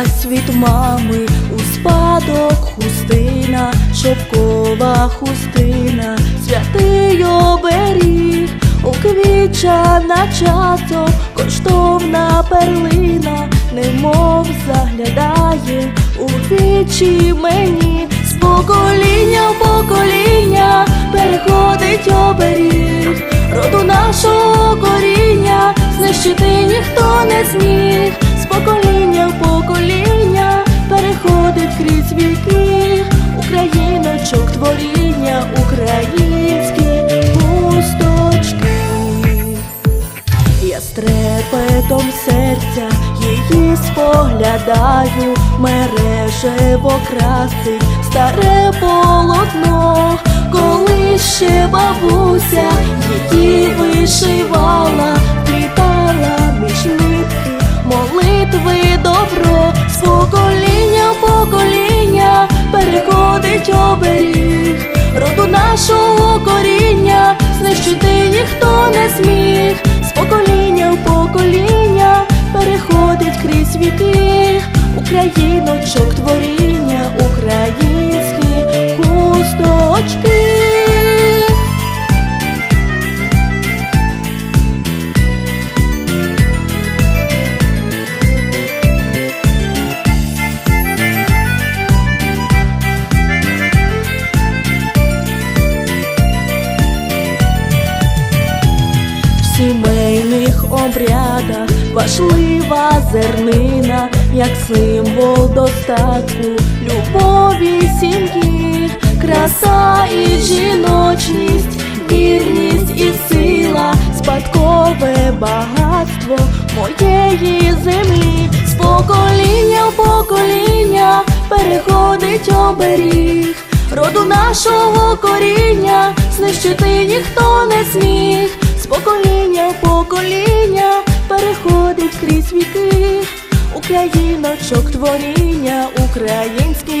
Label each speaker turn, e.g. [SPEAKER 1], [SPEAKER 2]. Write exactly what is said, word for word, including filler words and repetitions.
[SPEAKER 1] дісталась від мами у спадок хустина, шовкова хустина, святий оберіг, уквітчана часом, коштовна перлина, немов заглядає у вічі мені. З покоління в покоління переходить оберіг, роду нашого коріння знищити ніхто не зміг. З покоління в покоління переходить крізь віки, україночок творіння, українські хусточки. Я з трепетом серця її споглядаю, мережево красить старе полотно, коли ще бабуся її вишивала, вплітала між нитки молитви добро. З покоління в покоління переходить оберіг, роду нашого коріння знищити ніхто не зміг. З покоління в покоління переходить крізь віки, україночок творіння, українські хусточки. В сімейних обрядах важлива зернина, як символ достатку, любові, сім'ї, краса і жіночність, вірність і сила, спадкове багатство моєї землі. З покоління в покоління переходить оберіг, роду нашого коріння знищити ніхто не зміг. З покоління в покоління переходить крізь віки, україночок творіння, українські